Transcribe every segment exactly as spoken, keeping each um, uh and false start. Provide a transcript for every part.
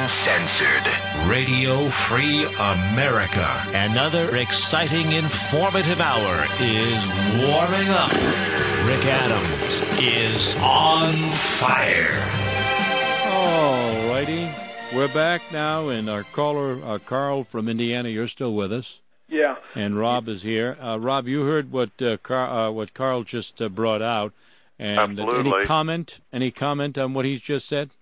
uncensored, Radio Free America. Another exciting, informative hour is warming up. Rick Adams is on fire. All righty. We're back now, and our caller, uh, Carl from Indiana, you're still with us. Yeah. And Rob is here. Uh, Rob, you heard what uh, Car- uh, what Carl just uh, brought out. And Absolutely. Any comment? Any comment on what he's just said?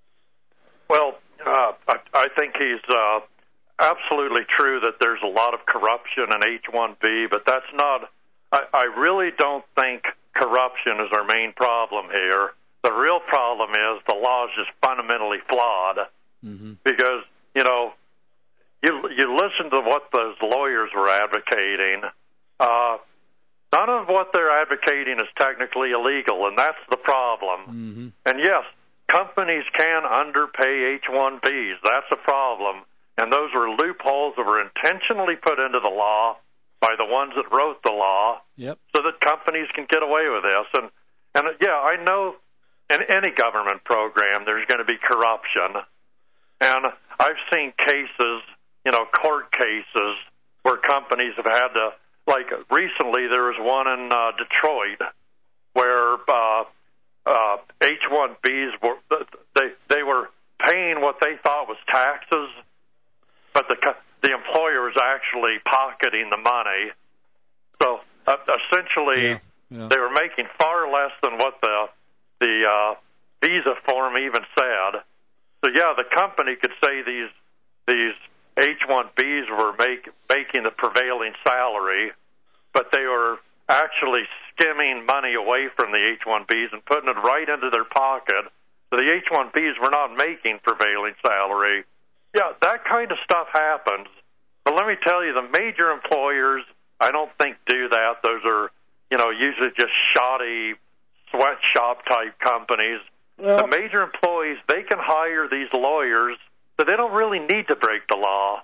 Well, uh, I, I think he's uh, absolutely true that there's a lot of corruption in H one B, but that's not. I, I really don't think corruption is our main problem here. The real problem is the law is just fundamentally flawed. Mm-hmm. Because, you know, you you listen to what those lawyers were advocating. Uh, none of what they're advocating is technically illegal, and that's the problem. Mm-hmm. And yes, companies can underpay H one Bs. That's a problem. And those are loopholes that were intentionally put into the law by the ones that wrote the law, yep. so that companies can get away with this. And, and yeah, I know in any government program there's going to be corruption. And I've seen cases, you know, court cases where companies have had to, like recently there was one in uh, Detroit where uh, uh, H one Bs were they they were paying what they thought was taxes, but the the employer was actually pocketing the money. So uh, essentially, yeah, yeah. they were making far less than what the the uh, visa form even said. So yeah, the company could say these these H one Bs were make, making the prevailing salary, but they were actually skimming money away from the H one Bs and putting it right into their pocket. So the H one Bs were not making prevailing salary. Yeah, that kind of stuff happens. But let me tell you, the major employers, I don't think do that. Those are, you know, usually just shoddy sweatshop type companies. Well, the major employees, they can hire these lawyers, so they don't really need to break the law.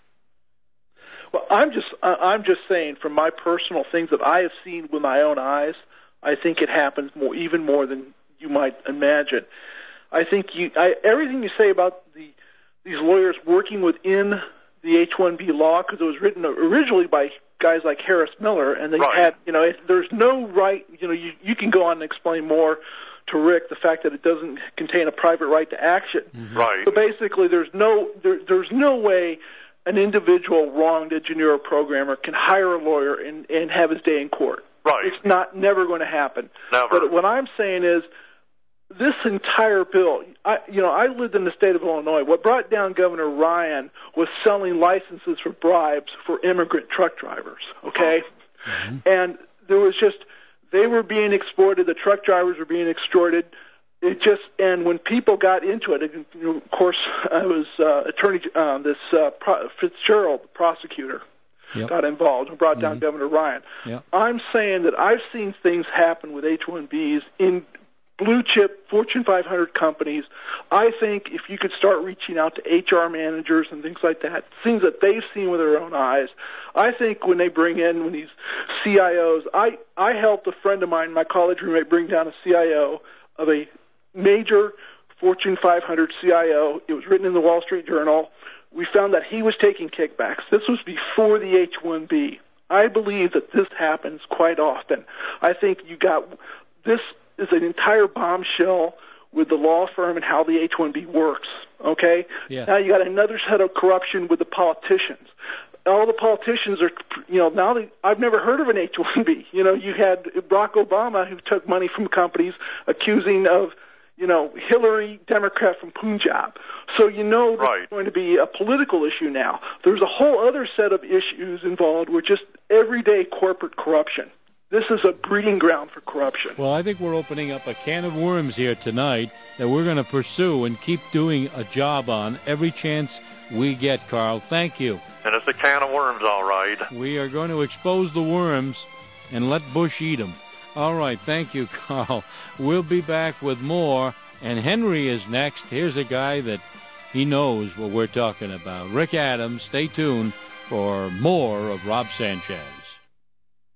Well, I'm just I'm just saying from my personal things that I have seen with my own eyes, I think it happens more, even more than you might imagine. I think you I, everything you say about the these lawyers working within the H one B law, because it was written originally by guys like Harris Miller, and they right. had, you know, it, there's no right, you know, you, you can go on and explain more to Rick the fact that it doesn't contain a private right to action. Mm-hmm. Right. So basically, there's no there, there's no way an individual wronged engineer or programmer can hire a lawyer and, and have his day in court. Right. It's not never going to happen. Never. But what I'm saying is, this entire bill, I, you know, I lived in the state of Illinois. What brought down Governor Ryan was selling licenses for bribes for immigrant truck drivers, okay? Mm-hmm. And there was just, they were being exploited, the truck drivers were being extorted. It just, and when people got into it, it you know, of course, I was uh, attorney, uh, this uh, Pro- Fitzgerald, the prosecutor, yep. got involved and brought down mm-hmm. Governor Ryan. Yep. I'm saying that I've seen things happen with H one Bs in blue chip Fortune five hundred companies. I think if you could start reaching out to H R managers and things like that, things that they've seen with their own eyes, I think when they bring in when these C I Os, I, I helped a friend of mine, my college roommate, bring down a C I O of a major Fortune five hundred C I O. It was written in the Wall Street Journal. We found that he was taking kickbacks. This was before the H one B. I believe that this happens quite often. I think you got this is an entire bombshell with the law firm and how the H one B works, okay? Yeah. Now you got another set of corruption with the politicians. All the politicians are, you know, now they, I've never heard of an H one B. You know, you had Barack Obama who took money from companies accusing of, you know, Hillary, Democrat from Punjab. So you know there's right. going to be a political issue now. There's a whole other set of issues involved with just everyday corporate corruption. This is a breeding ground for corruption. Well, I think we're opening up a can of worms here tonight that we're going to pursue and keep doing a job on every chance we get, Carl. Thank you. And it's a can of worms, all right. We are going to expose the worms and let Bush eat them. All right, thank you, Carl. We'll be back with more, and Henry is next. Here's a guy that he knows what we're talking about. Rick Adams, stay tuned for more of Rob Sanchez.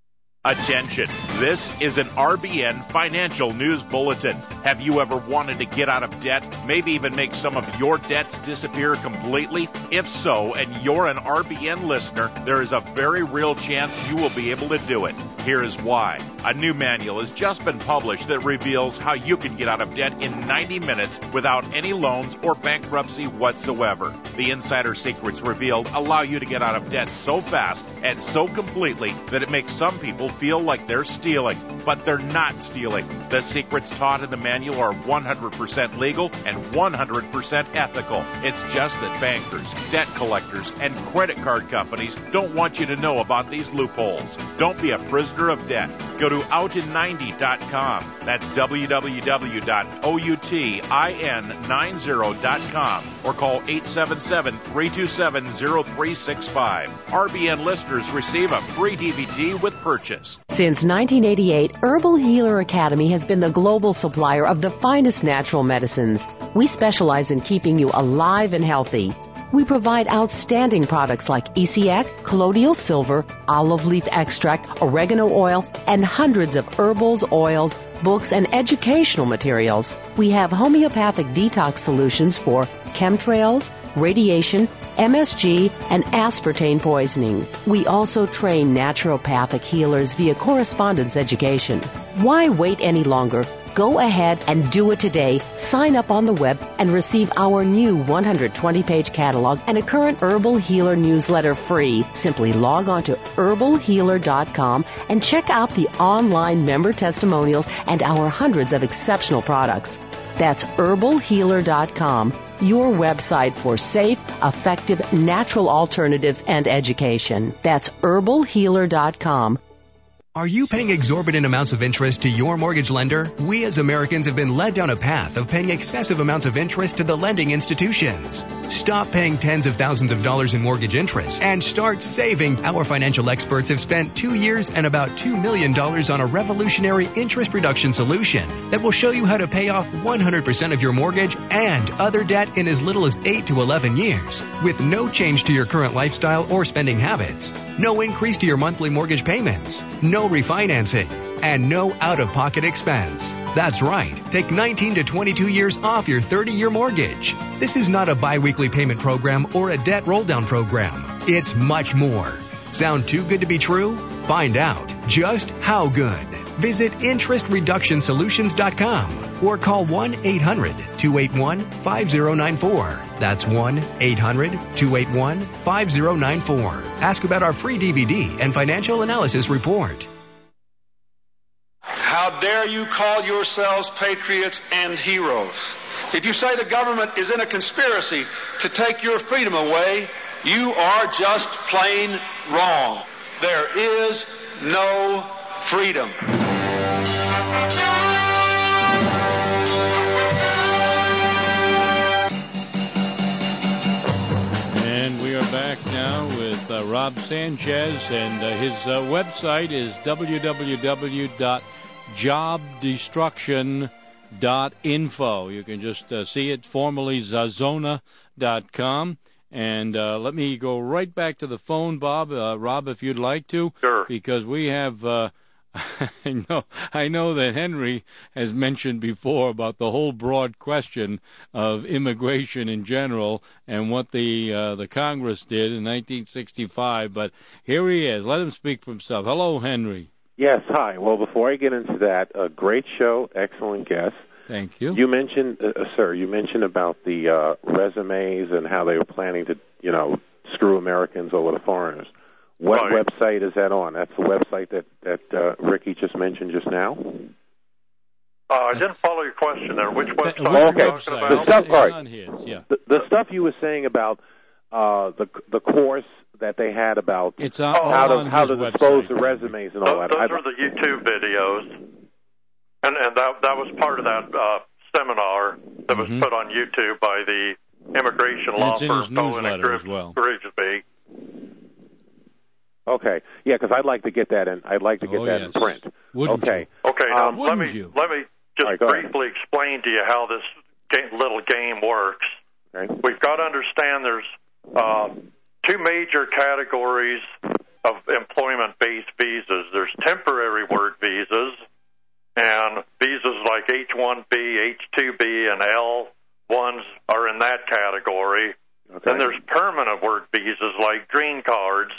Attention, this is an R B N Financial News Bulletin. Have you ever wanted to get out of debt, maybe even make some of your debts disappear completely? If so, and you're an R B N listener, there is a very real chance you will be able to do it. Here is why. A new manual has just been published that reveals how you can get out of debt in ninety minutes without any loans or bankruptcy whatsoever. The insider secrets revealed allow you to get out of debt so fast and so completely that it makes some people feel like they're stealing, but they're not stealing. The secrets taught in the manual are one hundred percent legal and one hundred percent ethical. It's just that bankers, debt collectors, and credit card companies don't want you to know about these loopholes. Don't be a prisoner of debt. Go to out in ninety dot com. That's w w w dot outin ninety dot com or call eight seven seven, three two seven, zero three six five. R B N listeners receive a free D V D with purchase. Since nineteen eighty-eight, Herbal Healer Academy has been the global supplier of the finest natural medicines. We specialize in keeping you alive and healthy. We provide outstanding products like E C X, colloidal silver, olive leaf extract, oregano oil, and hundreds of herbals, oils, books, and educational materials. We have homeopathic detox solutions for chemtrails, radiation, M S G, and aspartame poisoning. We also train naturopathic healers via correspondence education. Why wait any longer? Go ahead and do it today. Sign up on the web and receive our new one hundred twenty page catalog and a current Herbal Healer newsletter free. Simply log on to herbal healer dot com and check out the online member testimonials and our hundreds of exceptional products. That's herbal healer dot com, your website for safe, effective, natural alternatives and education. That's herbal healer dot com. Are you paying exorbitant amounts of interest to your mortgage lender? We as Americans have been led down a path of paying excessive amounts of interest to the lending institutions. Stop paying tens of thousands of dollars in mortgage interest and start saving. Our financial experts have spent two years and about two million dollars on a revolutionary interest reduction solution that will show you how to pay off one hundred percent of your mortgage and other debt in as little as eight to eleven years with no change to your current lifestyle or spending habits. No increase to your monthly mortgage payments. No refinancing. And no out-of-pocket expense. That's right. Take nineteen to twenty-two years off your thirty-year mortgage. This is not a bi-weekly payment program or a debt roll-down program. It's much more. Sound too good to be true? Find out just how good. Visit interest reduction solutions dot com or call one eight hundred, two eight one, five zero nine four. That's one eight hundred, two eight one, five zero nine four. Ask about our free D V D and financial analysis report. How dare you call yourselves patriots and heroes? If you say the government is in a conspiracy to take your freedom away, you are just plain wrong. There is no freedom. And we are back now with uh, Rob Sanchez, and uh, his uh, website is w w w dot job destruction dot info. You can just uh, see it, formerly zazona dot com. And uh, let me go right back to the phone, Bob, uh, Rob, if you'd like to. Sure. Because we have, uh, I know, I know that Henry has mentioned before about the whole broad question of immigration in general and what the uh, the Congress did in nineteen sixty-five. But here he is. Let him speak for himself. Hello, Henry. Yes, hi. Well, before I get into that, a great show, excellent guest. Thank you. You mentioned, uh, sir, you mentioned about the uh, resumes and how they were planning to, you know, screw Americans over the foreigners. What right. website is that on? That's the website that, that uh, Ricky just mentioned just now? Uh, I didn't follow your question there. Which website Which are you okay. talking website? about? The stuff, It's all right. on his, yeah. The, the stuff you were saying about uh, the the course that they had about It's on, Oh, how to on how his to website. dispose the resumes and all Those, that. those I- are the YouTube videos, and and that that was part of that uh, seminar that was Mhm. put on YouTube by the immigration And law it's in firm his Cohen and newsletter as Gris- well. Grigsby. Okay, yeah, because I'd like to get that in. I'd like to get Oh, that yes. in print. Wouldn't okay. Okay, now Um, let me wouldn't you? let me just All right, go ahead. briefly explain to you how this game, little game works. Okay. We've got to understand there's uh, two major categories of employment-based visas. There's temporary work visas, and visas like H one B, H two B, and L ones are in that category. Okay. Then there's permanent work visas like green cards,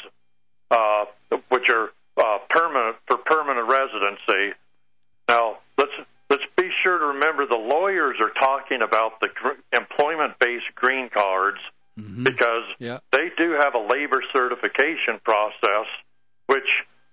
uh, which are uh, permanent for permanent residency. Now, let's let's be sure to remember the lawyers are talking about the gr- employment-based green cards mm-hmm. because yeah. they do have a labor certification process, which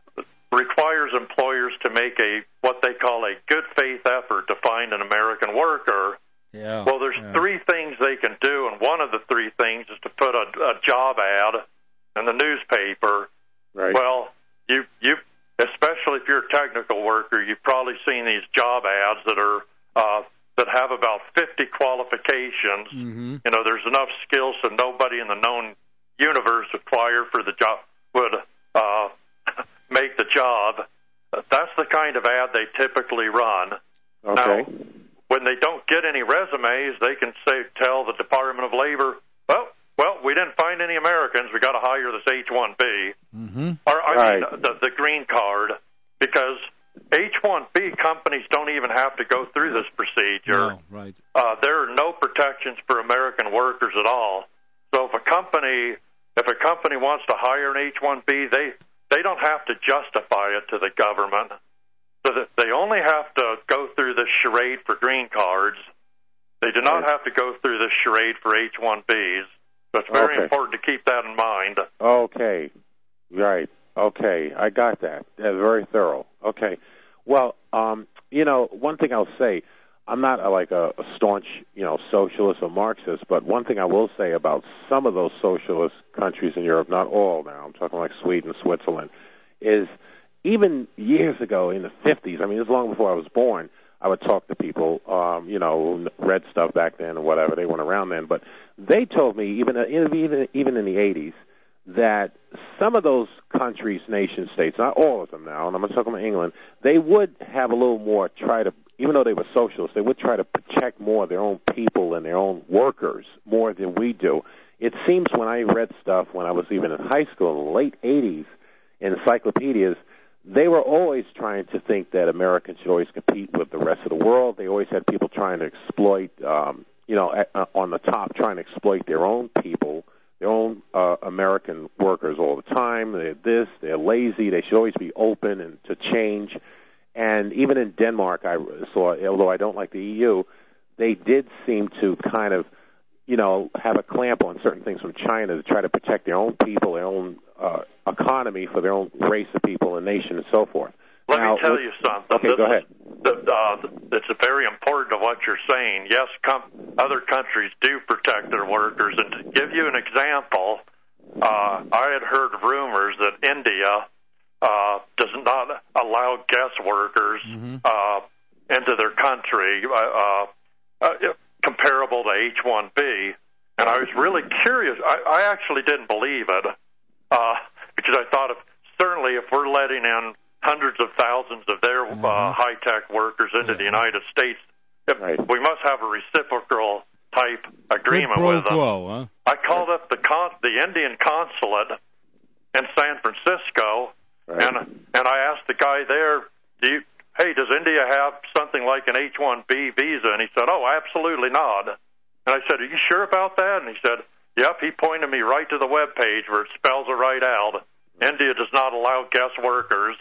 requires employers to make a what they call a good faith effort to find an American worker. Yeah. Well, there's yeah. three things they can do, and one of the three things is to put a, a job ad in the newspaper. Right. Well, you you especially if you're a technical worker, you've probably seen these job ads that are uh, that have about fifty qualifications. Mm-hmm. You know, there's enough skills that nobody in the known universe required for the job would uh, make the job. That's the kind of ad they typically run. Okay. Now, when they don't get any resumes, they can say, tell the Department of Labor, well, well, we didn't find any Americans. We got to hire this H one B, mm-hmm. or I right. mean the, the green card, because H one B companies don't even have to go through this procedure. No, right. Uh, there are no protections for American workers at all. So if a company, if a company wants to hire an H one B, they they don't have to justify it to the government. So that they only have to go through this charade for green cards. They do not have to go through this charade for H one Bs. So it's very okay. important to keep that in mind. Okay. Right. Okay. I got that. That's very thorough. Okay. Well, um, you know, one thing I'll say, I'm not a, like a, a staunch, you know, socialist or Marxist, but one thing I will say about some of those socialist countries in Europe, not all now, I'm talking like Sweden, Switzerland, is even years ago in the fifties, I mean, it was long before I was born, I would talk to people, um, you know, read stuff back then or whatever. They weren't around then. But they told me, even even even in the eighties, that some of those countries, nation states, not all of them now, and I'm not talking about England, they would have a little more try to, even though they were socialists, they would try to protect more of their own people and their own workers more than we do. It seems when I read stuff when I was even in high school in the late eighties, in encyclopedias, they were always trying to think that Americans should always compete with the rest of the world. They always had people trying to exploit, um, you know, at, uh, on the top, trying to exploit their own people, their own uh, American workers all the time. They're this, they're lazy. They should always be open and to change. And even in Denmark, I saw, although I don't like the E U, they did seem to kind of, you know, have a clamp on certain things from China to try to protect their own people, their own uh, economy for their own race of people and nation and so forth. Let now, me tell you something. Okay, this go ahead. Is, the, uh, it's very important to what you're saying. Yes, com- other countries do protect their workers. And to give you an example, uh, I had heard rumors that India uh, does not allow guest workers mm-hmm. uh, into their country, uh, uh, comparable to H one B. And I was really curious. I, I actually didn't believe it uh, because I thought, if, certainly if we're letting in hundreds of thousands of their uh, uh, high-tech workers into yeah. the United States, right. we must have a reciprocal type agreement pro with them. Quo, huh? I called up the con- the Indian consulate in San Francisco, right. and and I asked the guy there, "Do you, hey, does India have something like an H one B visa?" And he said, "Oh, absolutely not." And I said, "Are you sure about that?" And he said, "Yep." He pointed me right to the web page where it spells it right out. India does not allow guest workers.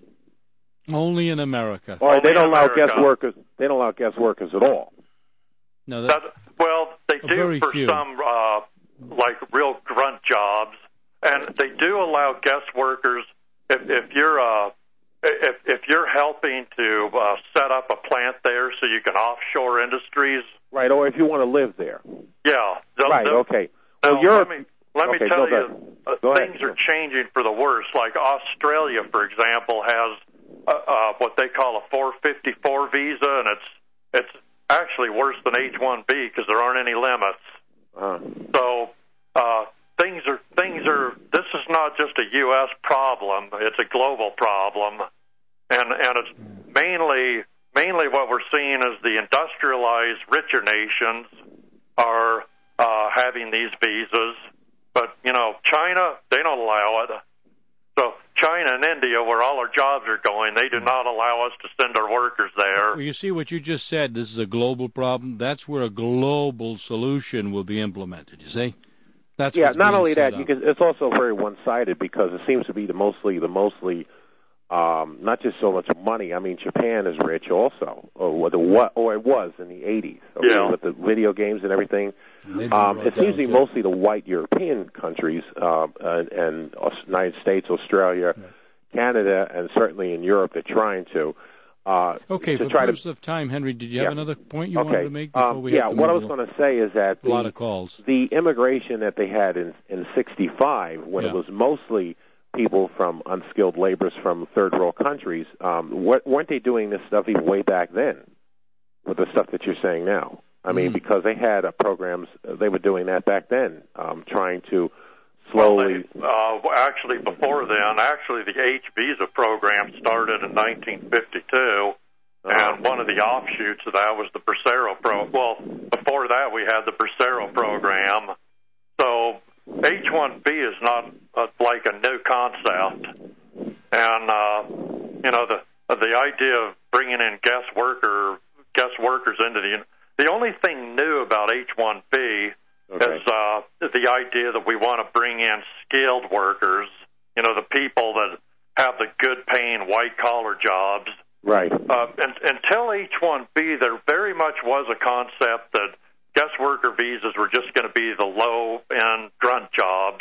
Only in America. Well, they don't allow America. guest workers. They don't allow guest workers at all. No, that's, that, well, they do very for few. some uh, like real grunt jobs, and they do allow guest workers if, if you're uh, if if you're helping to uh, set up a plant there so you can offshore industries. Right, or if you want to live there. Yeah. They'll, right. they'll, Okay. Now, Well, you're. let me let okay, me tell go you, uh, go things ahead. are changing for the worse. Like Australia, for example, has uh, uh, what they call a four fifty-four visa, and it's it's actually worse than H one B because there aren't any limits. Uh, So uh, things are things are. This is not just a U S problem; it's a global problem, and and it's mainly mainly what we're seeing is the industrialized, richer nations are uh, having these visas. But, you know, China, they don't allow it. So China and India, where all our jobs are going, they do not allow us to send our workers there. Well, you see what you just said. This is a global problem. That's where a global solution will be implemented. You see? That's yeah. what's Not being only set that, up. you can, it's also very one-sided because it seems to be the mostly the mostly um, not just so much money. I mean, Japan is rich also, or the what, or it was in the eighties. Okay, yeah. With the video games and everything. Um, it seems to be mostly the white European countries uh, and, and United States, Australia, yeah. Canada, and certainly in Europe. They're trying to. Uh, okay, to for try purpose to, of time, Henry, did you have yeah. another point you okay. wanted to make before um, we yeah, have to what I move was on? going to say is that a the, lot of calls. The immigration that they had in in sixty-five, when yeah. it was mostly people from unskilled laborers from third world countries, um, weren't they doing this stuff even way back then with the stuff that you're saying now? I mean, mm. because they had uh, programs, uh, they were doing that back then, um, trying to slowly... Well, they, uh, actually, before then, actually the H visa program started in nineteen fifty-two, uh-huh. and one of the offshoots of that was the Bracero Pro. Well, before that, we had the Bracero program. So H one B is not uh, like a new concept. And, uh, you know, the the idea of bringing in guest worker guest workers into the... The only thing new about H one B okay. is uh, the idea that we want to bring in skilled workers, you know, the people that have the good-paying white-collar jobs. Right. Uh, and, until H one B, there very much was a concept that guest worker visas were just going to be the low-end grunt jobs.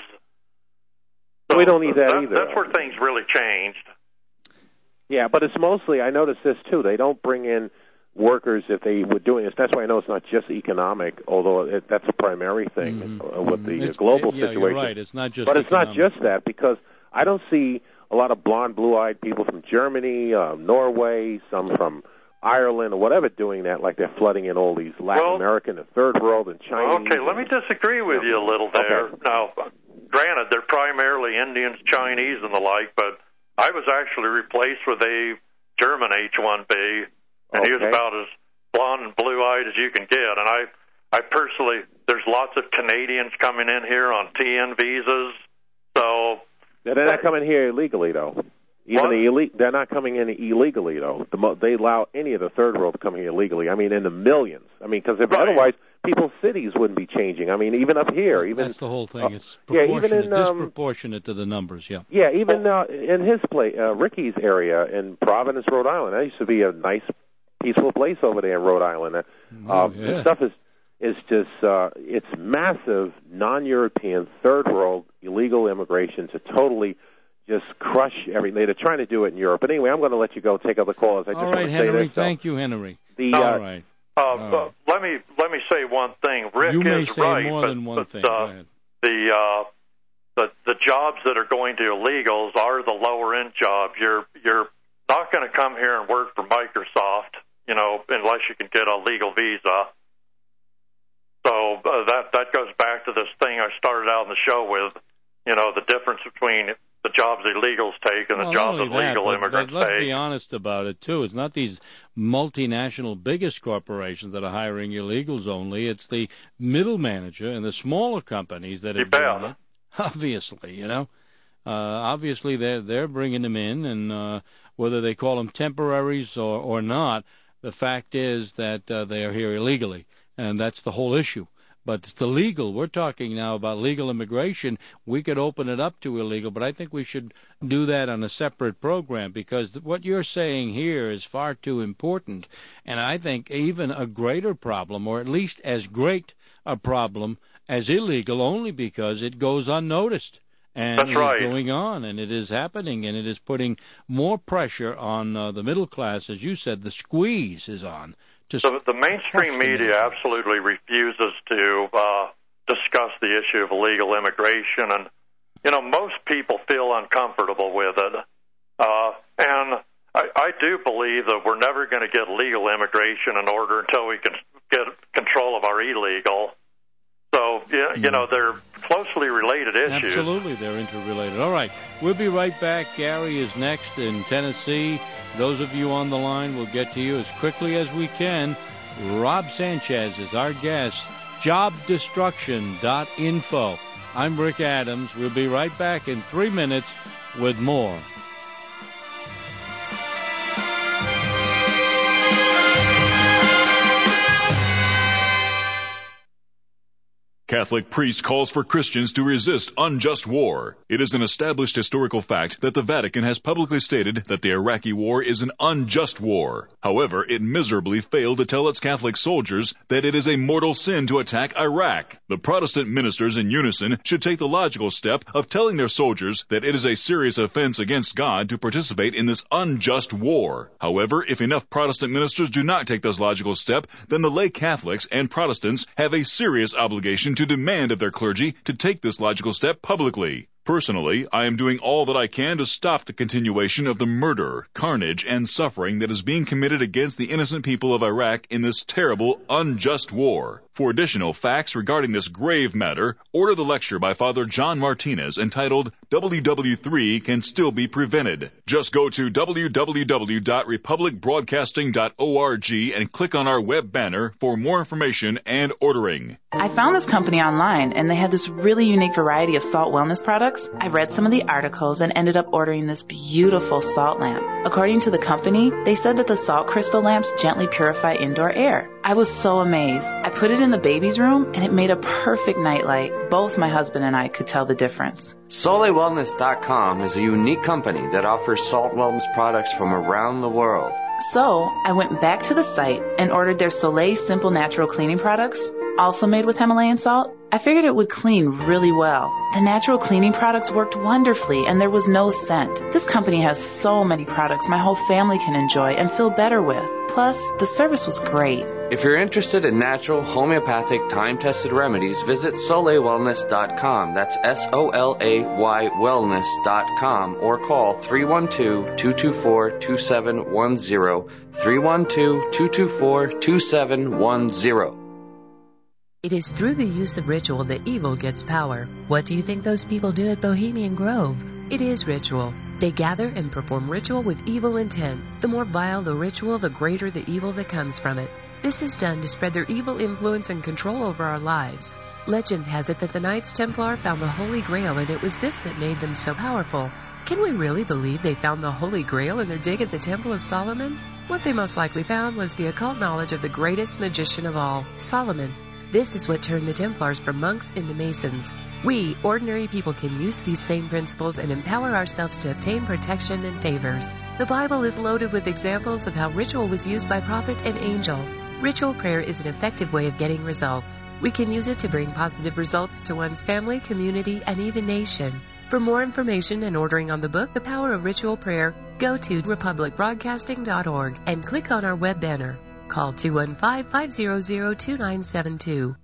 So we don't need that, that either. That's where things really changed. Yeah, but it's mostly, I noticed this, too, they don't bring in workers if they were doing this. That's why I know it's not just economic, although it, that's a primary thing mm-hmm. uh, with the it's, global yeah, situation. You're right. It's not just But economic. it's not just that, because I don't see a lot of blonde, blue-eyed people from Germany, uh, Norway, some from Ireland, or whatever doing that, like they're flooding in all these Latin well, American and third world and Chinese. Okay, let me disagree with you a little there. Okay. Now, granted, they're primarily Indians, Chinese, and the like, but I was actually replaced with a German H one B, and okay. he was about as blonde and blue-eyed as you can get. And I, I personally, there's lots of Canadians coming in here on T N visas. So they're not coming here illegally, though. Even what? the elite, they're not coming in illegally, though. The mo- they allow any of the third world to come here illegally. I mean, in the millions. I mean, because right. otherwise, people's cities wouldn't be changing. I mean, even up here, even that's the whole thing. Uh, it's yeah, proportionate, even in, um, disproportionate to the numbers. Yeah. Yeah, even uh, in his place, uh, Ricky's area in Providence, Rhode Island. That used to be a nice, peaceful place over there in Rhode Island. Uh, oh, yeah. The stuff is is just uh, it's massive, non-European, third world illegal immigration to totally just crush everything. They're trying to do it in Europe. But anyway, I'm going to let you go take other calls. I just All want right, to Henry. say this, so. Thank you, Henry. The, All uh, right. Uh, All right. let me let me say one thing. Rick you may is say right, more but, than one but thing. uh, the uh, the the jobs that are going to illegals are the lower end jobs. You're you're not going to come here and work for Microsoft, you know, unless you can get a legal visa. So uh, that that goes back to this thing I started out in the show with, you know, the difference between the jobs illegals take and the well, jobs that that, legal but, immigrants but let's take. Let's be honest about it, too. It's not these multinational biggest corporations that are hiring illegals only. It's the middle manager and the smaller companies that are you doing bet. it. Obviously, you know. Uh, obviously, they're, they're bringing them in, and uh, whether they call them temporaries or, or not, the fact is that uh, they are here illegally, and that's the whole issue. But it's the legal. We're talking now about legal immigration. We could open it up to illegal, but I think we should do that on a separate program because what you're saying here is far too important. And I think even a greater problem, or at least as great a problem as illegal, only because it goes unnoticed. And That's it right. is going on, and it is happening, and it is putting more pressure on uh, the middle class. As you said, the squeeze is on. So the mainstream media absolutely refuses to uh, discuss the issue of illegal immigration, and you know most people feel uncomfortable with it. Uh, and I, I do believe that we're never going to get legal immigration in order until we can get control of our illegal. So yeah, you know they're closely related issues. Absolutely, they're interrelated. All right, we'll be right back. Gary is next in Tennessee. Those of you on the line will get to you as quickly as we can. Rob Sanchez is our guest. job destruction dot info. I'm Rick Adams. We'll be right back in three minutes with more. Catholic priest calls for Christians to resist unjust war. It is an established historical fact that the Vatican has publicly stated that the Iraqi war is an unjust war. However, it miserably failed to tell its Catholic soldiers that it is a mortal sin to attack Iraq. The Protestant ministers in unison should take the logical step of telling their soldiers that it is a serious offense against God to participate in this unjust war. However, if enough Protestant ministers do not take this logical step, then the lay Catholics and Protestants have a serious obligation to demand of their clergy to take this logical step publicly. Personally, I am doing all that I can to stop the continuation of the murder, carnage, and suffering that is being committed against the innocent people of Iraq in this terrible, unjust war. For additional facts regarding this grave matter, order the lecture by Father John Martinez entitled W W three Can Still Be Prevented. Just go to w w w dot republic broadcasting dot org and click on our web banner for more information and ordering. I found this company online, and they had this really unique variety of salt wellness products. I read some of the articles and ended up ordering this beautiful salt lamp. According to the company, they said that the salt crystal lamps gently purify indoor air. I was so amazed. I put it in the baby's room, and it made a perfect nightlight. Both my husband and I could tell the difference. Soleil Wellness dot com is a unique company that offers salt wellness products from around the world. So, I went back to the site and ordered their Soleil Simple Natural Cleaning products, also made with Himalayan salt. I figured it would clean really well. The natural cleaning products worked wonderfully, and there was no scent. This company has so many products my whole family can enjoy and feel better with. Plus, the service was great. If you're interested in natural, homeopathic, time-tested remedies, visit Soleil Wellness dot com. That's S O L A Y wellness dot com, or call three one two, two two four, two seven one zero, three one two, two two four, two seven one zero. It is through the use of ritual that evil gets power. What do you think those people do at Bohemian Grove? It is ritual. They gather and perform ritual with evil intent. The more vile the ritual, the greater the evil that comes from it. This is done to spread their evil influence and control over our lives. Legend has it that the Knights Templar found the Holy Grail, and it was this that made them so powerful. Can we really believe they found the Holy Grail in their dig at the Temple of Solomon? What they most likely found was the occult knowledge of the greatest magician of all, Solomon. This is what turned the Templars from monks into Masons. We, ordinary people, can use these same principles and empower ourselves to obtain protection and favors. The Bible is loaded with examples of how ritual was used by prophet and angel. Ritual prayer is an effective way of getting results. We can use it to bring positive results to one's family, community, and even nation. For more information and ordering on the book, The Power of Ritual Prayer, go to republic broadcasting dot org and click on our web banner. Call two one five, five zero zero, two nine seven two.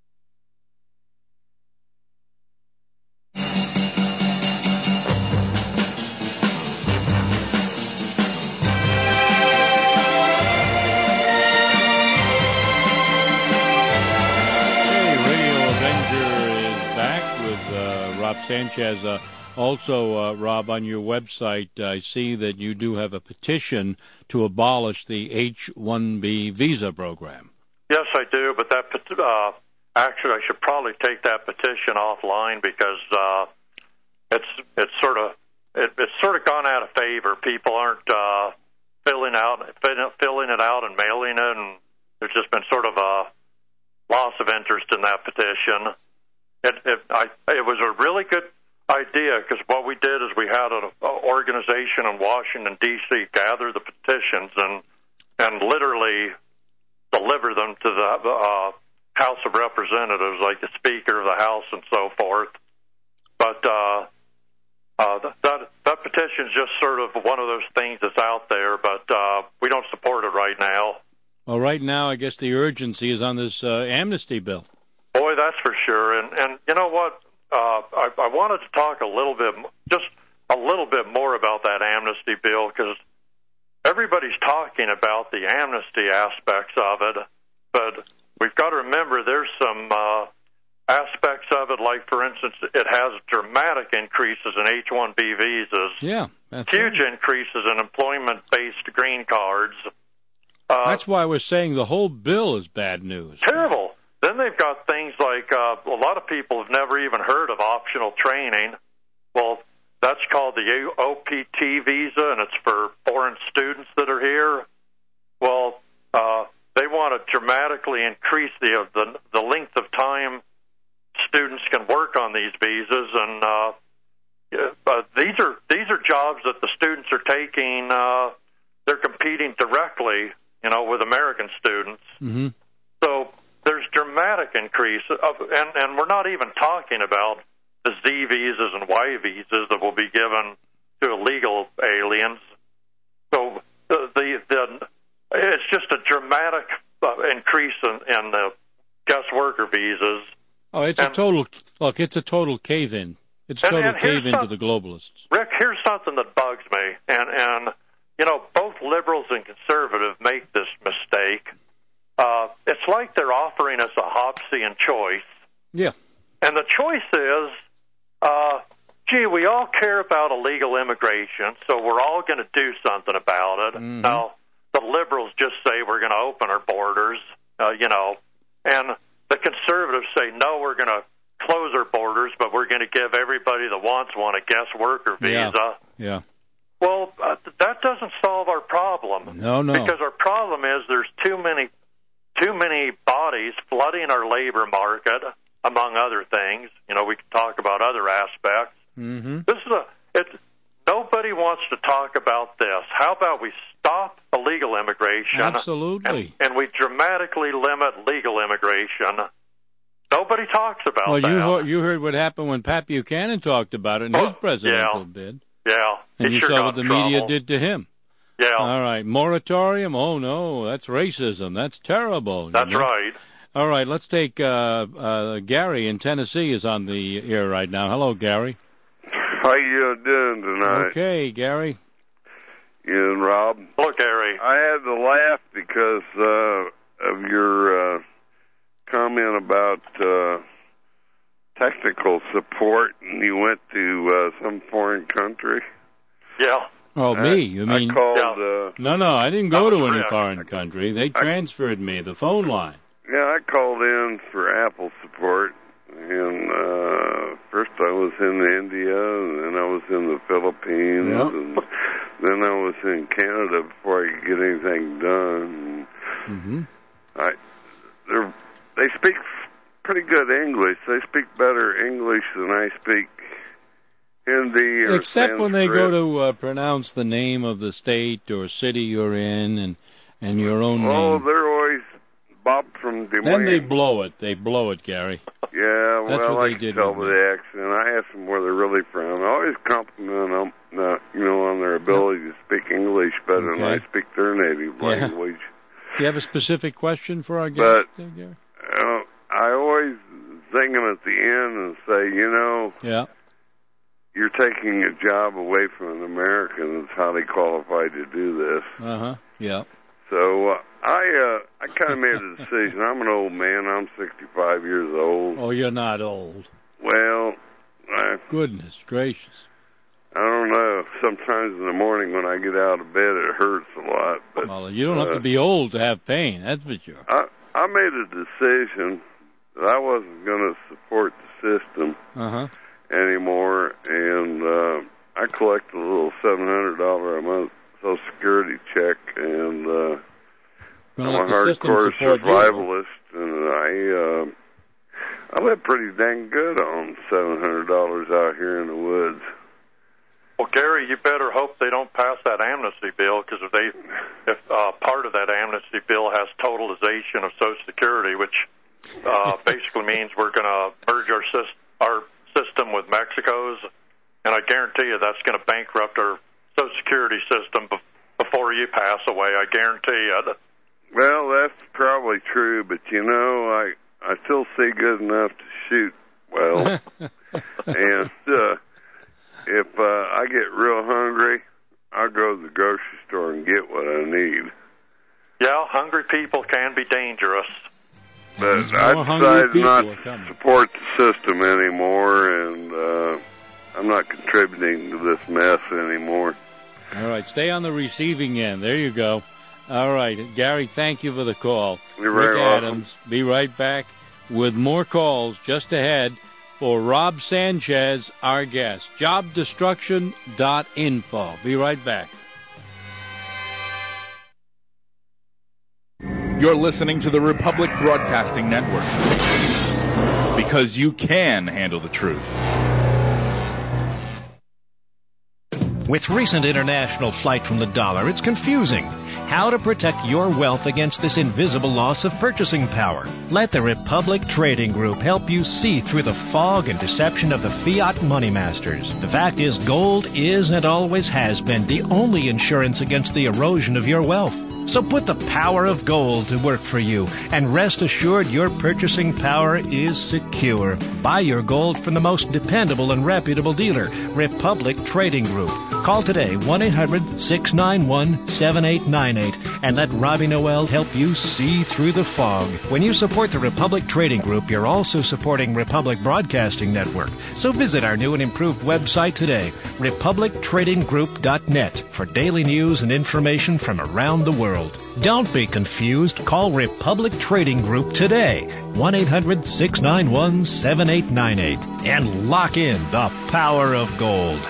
Rob Sanchez. Uh, also, uh, Rob, on your website, I see that you do have a petition to abolish the H one B visa program. Yes, I do, but that uh, actually I should probably take that petition offline because uh, it's it's sort of it, it's sort of gone out of favor. People aren't uh, filling out filling it out and mailing it, and there's just been sort of a loss of interest in that petition. It, it, I, it was a really good idea because what we did is we had an organization in Washington, D C gather the petitions and and literally deliver them to the uh, House of Representatives, like the Speaker of the House and so forth. But uh, uh, that, that petition is just sort of one of those things that's out there, but uh, we don't support it right now. Well, right now, I guess the urgency is on this uh, amnesty bill. Boy, that's for sure. And, and you know what? Uh, I, I wanted to talk a little bit, just a little bit more about that amnesty bill because everybody's talking about the amnesty aspects of it, but we've got to remember there's some uh, aspects of it, like, for instance, it has dramatic increases in H one B visas. Yeah. That's huge right. increases in employment-based green cards. Uh, that's why we're saying the whole bill is bad news. Terrible. Then they've got things like uh, a lot of people have never even heard of optional training. Well, that's That's called the O P T visa, and it's for foreign students that are here. Well, uh, they want to dramatically increase the, the the length of time students can work on these visas, and uh, uh, these are these are jobs that the students are taking. Uh, they're competing directly, you know, with American students. Mm-hmm. So there's dramatic increase, of, and and we're not even talking about the Z visas and Y visas that will be given to illegal aliens. So the the, the it's just a dramatic uh, increase in, in the guest worker visas. Oh, it's and, a total look. It's a total cave-in. It's a total cave-in to the globalists. Rick, here's something that bugs me, and and you know, both liberals and conservatives make this mistake. Uh, it's like they're offering us a Hobbesian choice. Yeah. And the choice is, uh, gee, we all care about illegal immigration, so we're all going to do something about it. Mm-hmm. Now, the liberals just say we're going to open our borders, uh, you know, and the conservatives say, no, we're going to close our borders, but we're going to give everybody that wants one a guest worker visa. Yeah. yeah. Well, uh, that doesn't solve our problem. No, no. Because our problem is there's too many, too many bodies flooding our labor market, among other things. You know, we can talk about other aspects. Mm-hmm. This is a. It's nobody wants to talk about this. How about we stop illegal immigration? Absolutely. And, and we dramatically limit legal immigration. Nobody talks about well, that. Well, you, you heard what happened when Pat Buchanan talked about it in his presidential yeah. bid. Yeah. And you sure saw what the trouble. media did to him. Yeah. All right. Moratorium? Oh, no. That's racism. That's terrible. That's you know? right. All right. Let's take uh, uh, Gary in Tennessee is on the air right now. Hello, Gary. How you doing tonight? Okay, Gary. You and Rob. Hello, Gary. I had to laugh because uh, of your uh, comment about uh, technical support, and you went to uh, some foreign country. Yeah. Oh, I, me? You mean? I called. Yeah. Uh, no, no, I didn't go to any yeah. foreign country. They transferred me, the phone line. Yeah, I called in for Apple support, and uh, first I was in India, and then I was in the Philippines, Yep. and then I was in Canada before I could get anything done. Mm-hmm. I, they're, they speak pretty good English. They speak better English than I speak Hindi or Except when they go Sanskrit. to uh, pronounce the name of the state or city you're in and, and your own Oh, name. they're always Bob from Des Moines. Then they blow it. They blow it, Gary. Yeah, That's well, what I they can did tell with by me. the accent. I ask them where they're really from. I always compliment them, uh, you know, on their ability to speak English better than Okay. I speak their native Yeah. language. Do you have a specific question for our guest, But there, Gary? uh, I always zing them at the end and say, you know, Yeah. you're taking a job away from an American that's highly qualified to do this. Uh-huh. Yeah. So uh, I uh, I kind of made a decision. I'm an old man. I'm sixty-five years old. Oh, you're not old. Well, I, Goodness gracious. I don't know. Sometimes in the morning when I get out of bed, it hurts a lot. But Well, you don't uh, have to be old to have pain. That's for sure. I I made a decision that I wasn't going to support the system Uh-huh. anymore, and uh, I collect a little seven hundred dollar a month Social Security check, and uh, Gonna I'm let a the system hardcore support you. survivalist, and I uh, I live pretty dang good on seven hundred dollars out here in the woods. Well, Gary, you better hope they don't pass that amnesty bill, because if they, if uh, part of that amnesty bill has totalization of Social Security, which uh, basically means we're going to merge our syst- our system with Mexico's, and I guarantee you that's going to bankrupt our Social Security system be- before you pass away. I guarantee you. Well, that's probably true, but you know, I I still see good enough to shoot well, and uh, if uh, I get real hungry, I'll go to the grocery store and get what I need. Yeah, hungry people can be dangerous. But These I more hungry decided people not are to coming. support the system anymore, and uh, I'm not contributing to this mess anymore. All right, stay on the receiving end. There you go. All right, Gary, thank you for the call. You're Rick very welcome. Adams, be right back with more calls just ahead. for Rob Sanchez, our guest. job destruction dot info. Be right back. You're listening to the Republic Broadcasting Network, because you can handle the truth. With recent international flight from the dollar, it's confusing. How to protect your wealth against this invisible loss of purchasing power. Let the Republic Trading Group help you see through the fog and deception of the fiat money masters. The fact is, gold is and always has been the only insurance against the erosion of your wealth. So put the power of gold to work for you, and rest assured your purchasing power is secure. Buy your gold from the most dependable and reputable dealer, Republic Trading Group. Call today, one eight hundred six nine one seven eight nine eight, and let Robbie Noel help you see through the fog. When you support the Republic Trading Group, you're also supporting Republic Broadcasting Network. So visit our new and improved website today, republic trading group dot net, for daily news and information from around the world. Don't be confused. Call Republic Trading Group today, one eight hundred six nine one seven eight nine eight, and lock in the power of gold.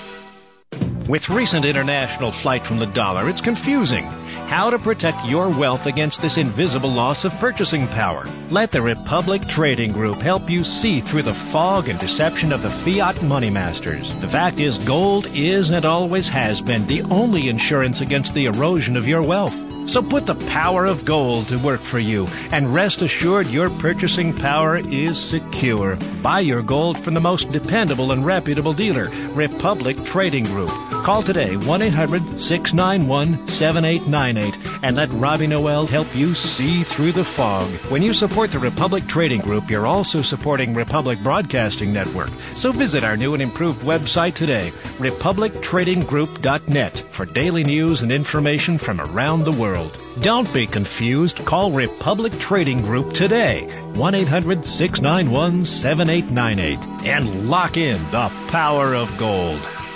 With recent international flight from the dollar, it's confusing. How to protect your wealth against this invisible loss of purchasing power. Let the Republic Trading Group help you see through the fog and deception of the fiat money masters. The fact is, gold is and always has been the only insurance against the erosion of your wealth. So put the power of gold to work for you, and rest assured your purchasing power is secure. Buy your gold from the most dependable and reputable dealer, Republic Trading Group. Call today, one eight hundred six nine one seven eight nine eight, and let Robbie Noel help you see through the fog. When you support the Republic Trading Group, you're also supporting Republic Broadcasting Network. So visit our new and improved website today, republic trading group dot net, for daily news and information from around the world. Don't be confused. Call Republic Trading Group today, one eight hundred six nine one seven eight nine eight, and lock in the power of gold.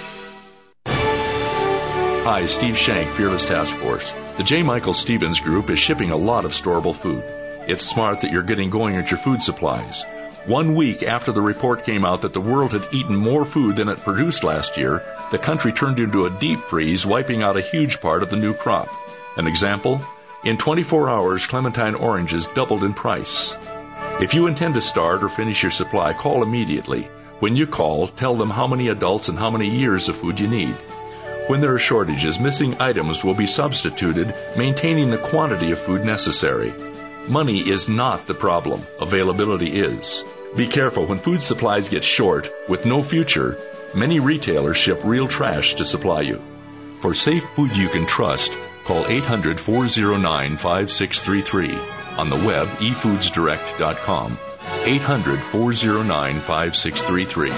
Hi, Steve Shank, Fearless Task Force. The J. Michael Stevens Group is shipping a lot of storable food. It's smart that you're getting going at your food supplies. One week after the report came out that the world had eaten more food than it produced last year, the country turned into a deep freeze, wiping out a huge part of the new crop. An example? In twenty-four hours, clementine oranges doubled in price. If you intend to start or finish your supply, call immediately. When you call, tell them how many adults and how many years of food you need. When there are shortages, missing items will be substituted, maintaining the quantity of food necessary. Money is not the problem. Availability is. Be careful when food supplies get short. With no future, many retailers ship real trash to supply you. For safe food you can trust, call eight hundred four oh nine five six three three. On the web, e foods direct dot com. eight hundred four oh nine five six three three.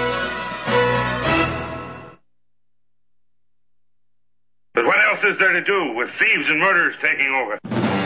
But what else is there to do with thieves and murderers taking over?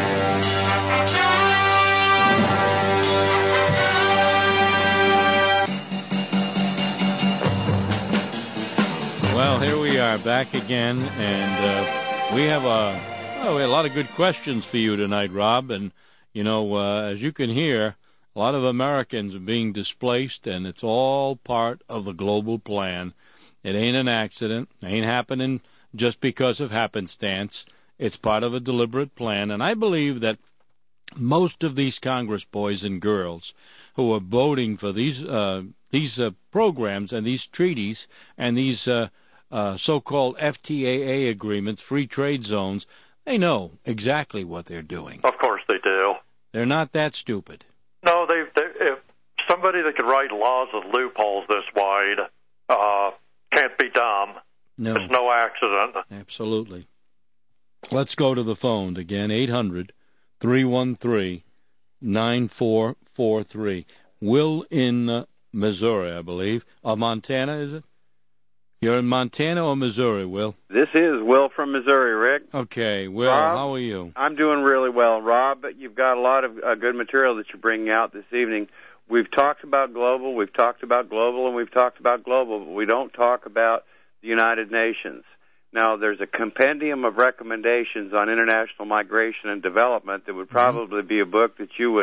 Well, here we are back again, and uh, we have a, oh, we have a lot of good questions for you tonight, Rob. And, you know, uh, as you can hear, a lot of Americans are being displaced, and it's all part of the global plan. It ain't an accident. It ain't happening just because of happenstance. It's part of a deliberate plan, and I believe that most of these Congress boys and girls who are voting for these uh, these uh, programs and these treaties and these uh, uh, so-called F T A A agreements, free trade zones, they know exactly what they're doing. Of course they do. They're not that stupid. No, they, they if somebody that could write laws with loopholes this wide uh, can't be dumb. No. It's no accident. Absolutely. Let's go to the phone again, eight hundred three one three nine four four three. Will in uh, Missouri, I believe. Or Montana, is it? You're in Montana or Missouri, Will? This is Will from Missouri, Rick. Okay, Will, Rob, how are you? I'm doing really well, Rob. You've got a lot of uh, good material that you're bringing out this evening. We've talked about global, we've talked about global, and we've talked about global, but we don't talk about the United Nations. Now, there's a compendium of recommendations on international migration and development that would probably mm-hmm. be a book that you would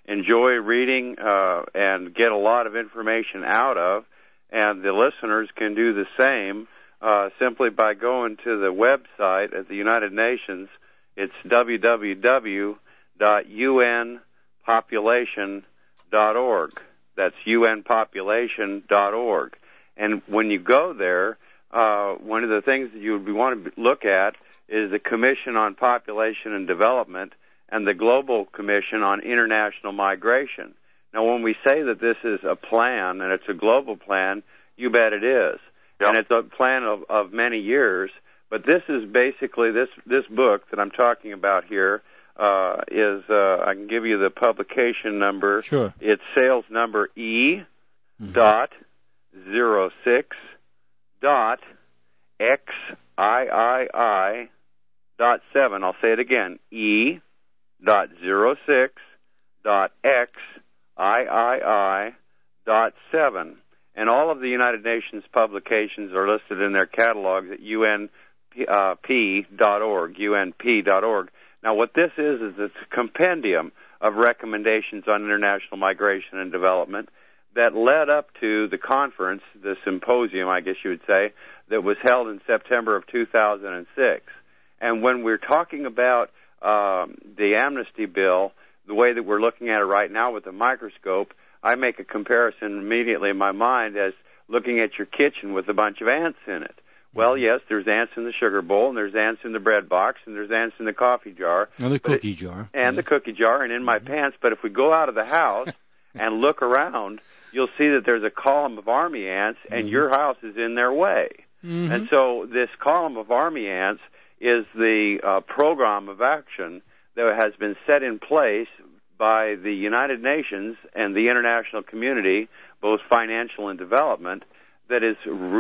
enjoy reading uh, and get a lot of information out of, and the listeners can do the same uh, simply by going to the website at the United Nations. It's w w w dot u n population dot org. That's u n population dot org. And when you go there, uh, one of the things that you would want to look at is the Commission on Population and Development and the Global Commission on International Migration. Now, when we say that this is a plan and it's a global plan, you bet it is. Yep. And it's a plan of, of many years. But this is basically, this, this book that I'm talking about here uh, is, uh, I can give you the publication number. Sure. It's sales number E mm-hmm. dot zero six dot X I I I dot seven. I'll say it again. E dot zero six dot X I I I dot seven. And all of the United Nations publications are listed in their catalogs at U N P dot org, U N P dot org. Now, what this is, is it's a compendium of recommendations on international migration and development that led up to the conference, the symposium, I guess you would say, that was held in September of two thousand six. And when we're talking about um, the amnesty bill, the way that we're looking at it right now with a microscope, I make a comparison immediately in my mind as looking at your kitchen with a bunch of ants in it. Well, yes, there's ants in the sugar bowl, and there's ants in the bread box, and there's ants in the coffee jar. And the cookie it, jar. And yeah. the cookie jar, and in my pants. But if we go out of the house and look around, you'll see that there's a column of army ants, and mm-hmm. your house is in their way. Mm-hmm. And so this column of army ants is the uh, program of action that has been set in place by the United Nations and the international community, both financial and development, that is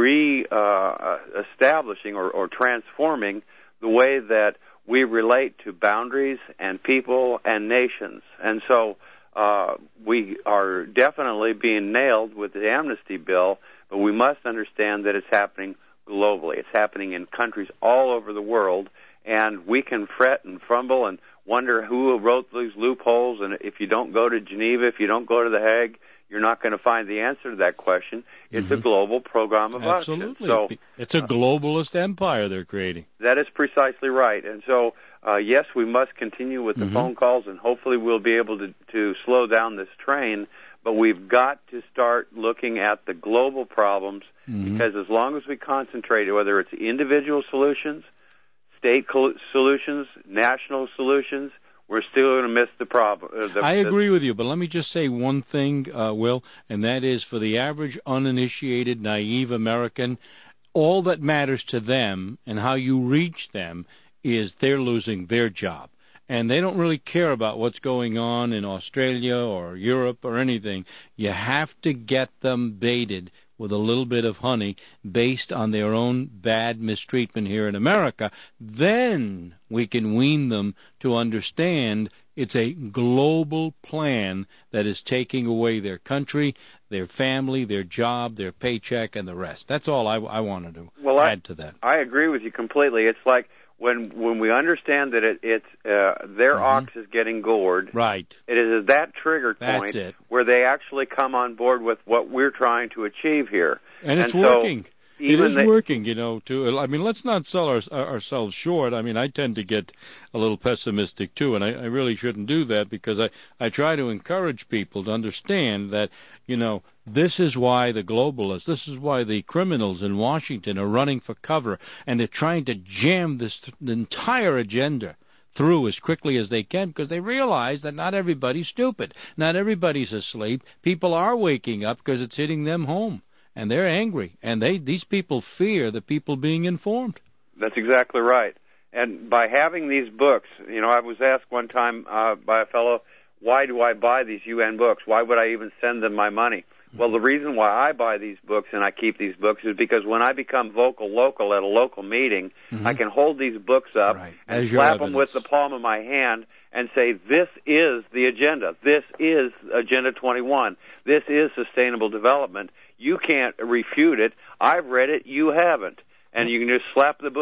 re-establishing uh, or, or transforming the way that we relate to boundaries and people and nations. And so uh, we are definitely being nailed with the amnesty bill, but we must understand that it's happening globally. It's happening in countries all over the world, and we can fret and fumble and wonder who wrote these loopholes, and if you don't go to Geneva, if you don't go to The Hague, you're not going to find the answer to that question. It's mm-hmm. a global program of Absolutely. action. So, it's a globalist uh, empire they're creating. That is precisely right. And so, uh, yes, we must continue with the mm-hmm. phone calls, and hopefully we'll be able to, to slow down this train, but we've got to start looking at the global problems, mm-hmm. because as long as we concentrate, whether it's individual solutions, state solutions, national solutions, we're still going to miss the problem. Uh, the, I agree with you, but let me just say one thing, uh, Will, and that is for the average uninitiated, naive American, all that matters to them and how you reach them is they're losing their job. And they don't really care about what's going on in Australia or Europe or anything. You have to get them baited with a little bit of honey based on their own bad mistreatment here in America. Then we can wean them to understand it's a global plan that is taking away their country, their family, their job, their paycheck, and the rest. That's all I, I wanted to well, add I, to that. I agree with you completely. It's like when when we understand that it, it's uh, their mm-hmm. ox is getting gored, right? It is at that trigger point That's it. where they actually come on board with what we're trying to achieve here, and it's and working. So it is they, working, you know. To I mean, let's not sell our, ourselves short. I mean, I tend to get a little pessimistic too, and I, I really shouldn't do that because I I try to encourage people to understand that, you know, this is why the globalists, this is why the criminals in Washington are running for cover, and they're trying to jam this the entire agenda through as quickly as they can because they realize that not everybody's stupid, not everybody's asleep. People are waking up because it's hitting them home. And they're angry, and they these people fear the people being informed. That's exactly right. And by having these books, you know, I was asked one time uh, by a fellow, why do I buy these U N books? Why would I even send them my money? Well, the reason why I buy these books and I keep these books is because when I become vocal local at a local meeting, mm-hmm. I can hold these books up right. and slap them with the palm of my hand and say, this is the agenda. This is Agenda twenty-one. This is sustainable development. You can't refute it. I've read it. You haven't. And you can just slap the book.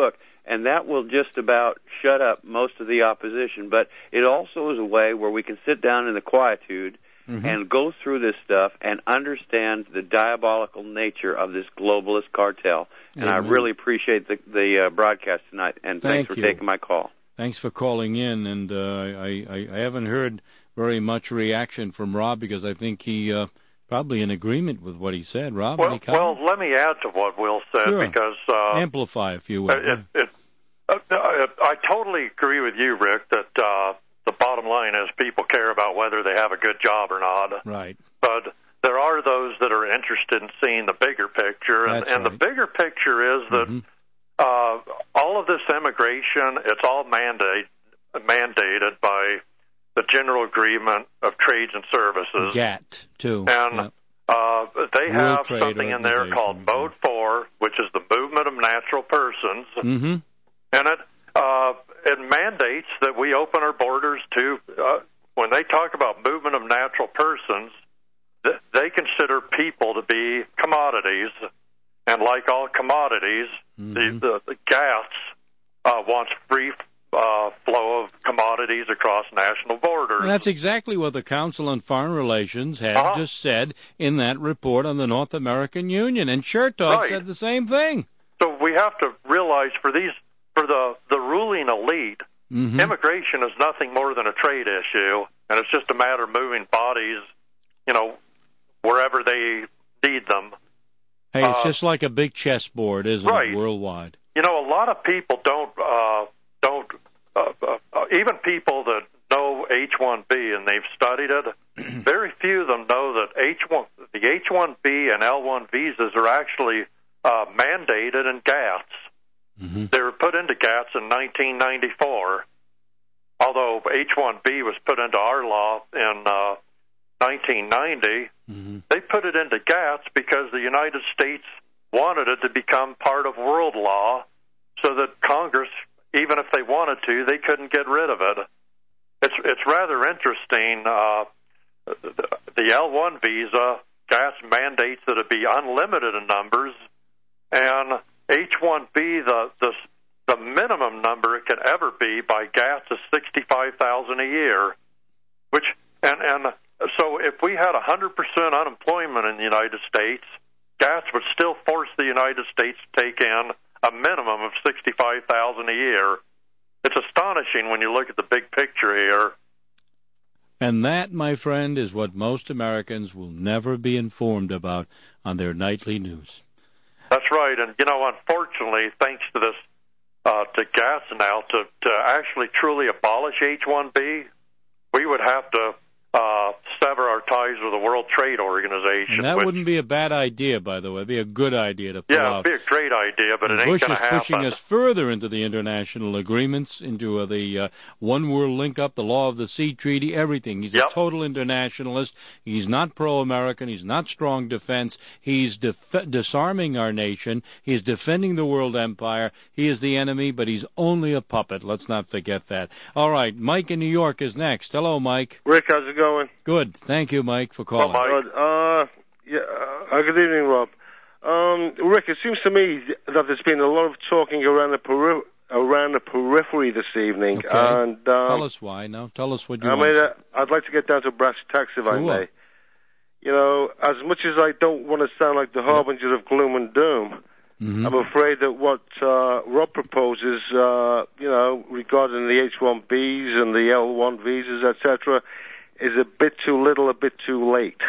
and that will just about shut up most of the opposition. But it also is a way where we can sit down in the quietude mm-hmm. and go through this stuff and understand the diabolical nature of this globalist cartel. And Amen. I really appreciate the, the uh, broadcast tonight, and Thank thanks for you. taking my call. Thanks for calling in, and uh, I, I, I haven't heard very much reaction from Rob because I think he uh, probably in agreement with what he said. Rob, well, any comment? well, let me add to what Will said Sure. because uh, amplify, if you will. It, it, uh, I totally agree with you, Rick, that uh, the bottom line is people care about whether they have a good job or not. Right. But there are those that are interested in seeing the bigger picture, and, and right. the bigger picture is that. Mm-hmm. Uh, all of this immigration, it's all mandate, mandated by the General Agreement of Trades and Services. G A T, too. And yep. uh, they World have Trade something in there called Mode four, which is the movement of natural persons. Mm-hmm. And it, uh, it mandates that we open our borders to, uh, when they talk about movement of natural persons, th- they consider people to be commodities. And like all commodities, mm-hmm. the, the, the G A T S uh, wants free uh, flow of commodities across national borders. And that's exactly what the Council on Foreign Relations had uh-huh. just said in that report on the North American Union. And Chertoff right. said the same thing. So we have to realize for these, for the, the ruling elite, mm-hmm. immigration is nothing more than a trade issue, and it's just a matter of moving bodies, you know, wherever they need them. Hey, it's uh, just like a big chessboard, isn't right. it, worldwide? You know, a lot of people don't, uh, don't, uh, uh, even people that know H one B and they've studied it, very few of them know that H one, the H one B and L one visas are actually uh, mandated in G A T S. Mm-hmm. They were put into G A T S in nineteen ninety-four, although H one B was put into our law in uh, nineteen ninety. Mm-hmm. They put it into G A T S because the United States wanted it to become part of world law so that Congress, even if they wanted to, they couldn't get rid of it. It's it's rather interesting. Uh, the, the L one visa, G A T S mandates that it be unlimited in numbers, and H one B, the, the, the minimum number it can ever be by G A T S is sixty-five thousand a year, which, and, and so if we had one hundred percent unemployment in the United States, G A T S would still force the United States to take in a minimum of sixty-five thousand a year. It's astonishing when you look at the big picture here. And that, my friend, is what most Americans will never be informed about on their nightly news. That's right. And, you know, unfortunately, thanks to this, uh, to G A T S now, to, to actually truly abolish H one B, we would have to uh, sever our ties with the World Trade Organization. And that which, wouldn't be a bad idea, by the way. It'd be a good idea to pull yeah, off. it'd be a great idea, but and it ain't Bush going to happen. Bush is pushing us further into the international agreements, into uh, the uh, One World Link-Up, the Law of the Sea Treaty, everything. He's yep. a total internationalist. He's not pro-American. He's not strong defense. He's def- disarming our nation. He's defending the world empire. He is the enemy, but he's only a puppet. Let's not forget that. All right, Mike in New York is next. Hello, Mike. Rick, how's it going? Good. Thank you, Mike, for calling. Well, Mike. Uh, yeah, uh, good evening, Rob. Um, Rick, it seems to me that there's been a lot of talking around the peri- around the periphery this evening. Okay. And, um, tell us why. Now, tell us what you I want. mean, uh, I'd like to get down to brass tacks, if sure. I may. You know, as much as I don't want to sound like the harbinger of gloom and doom, mm-hmm. I'm afraid that what uh, Rob proposes, uh, you know, regarding the H one Bs and the L one visas, et cetera, is a bit too little, a bit too late.